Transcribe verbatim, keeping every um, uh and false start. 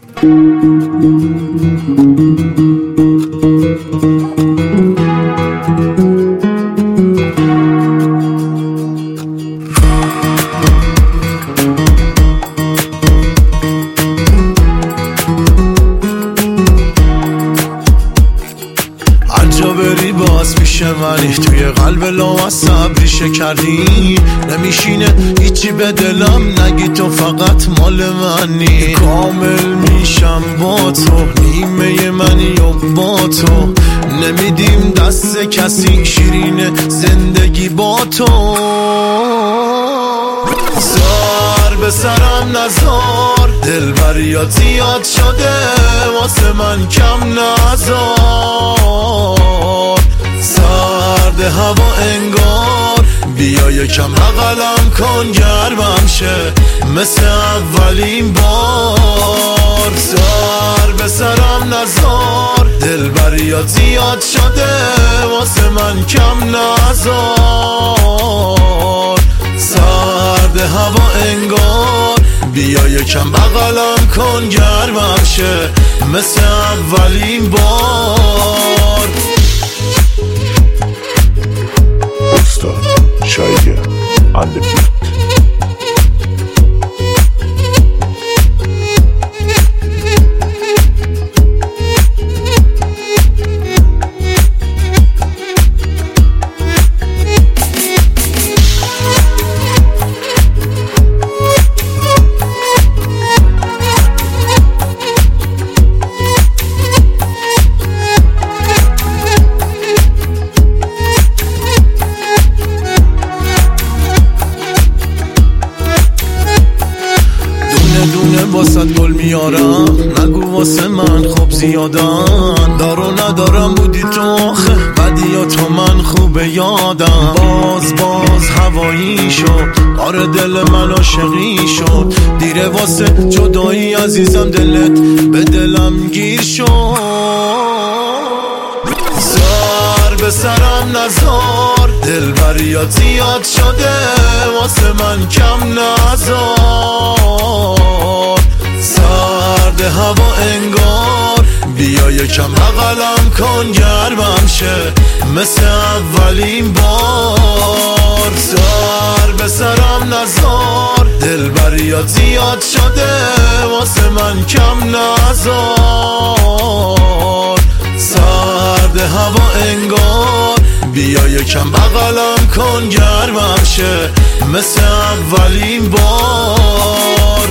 هرجا بری باز پیش منی، توی قلب لامصبری شکردی نمیشینه هیچی به دلم، نگی تو فقط مال منی. کامل میشم با تو، نیمه منی و با تو نمیدیم دست کسی، شیرین زندگی با تو. سر به سرم نزار، دلبریات زیاد شده واسه من کم نزار. سرد هوا انگار، بیا یکم بغلم کن گرمم شه مثل اولین بار. سر به سرم نزار، دلبریات زیاد شده واسه من کم نزار. سرد هوا انگار، بیا یکم بغلم کن گرمم شه مثل اولین بار. استاد شایگه on the beat. دونه واسه گل میارم، نگو واسه من خوب زیادن. دارو ندارم بودی تو آخه، بدی یا تو من خوب یادم. باز باز هوایی شد، آره دل من عاشقی شد. دیره واسه جدایی عزیزم، دلت به دلم گیر شد. سر به سرم نزار، دلبریات زیاد شده واسه من کم نزار. سرد هوا انگار، بیا یکم بغلم کن گرمم شه مثل اولین بار. سر به سرم نزار، دلبریات زیاد شده واسه من کم نزار. سرد هوا انگار، بیا یکم بغلم کن گرمم شه مثل اولین بار.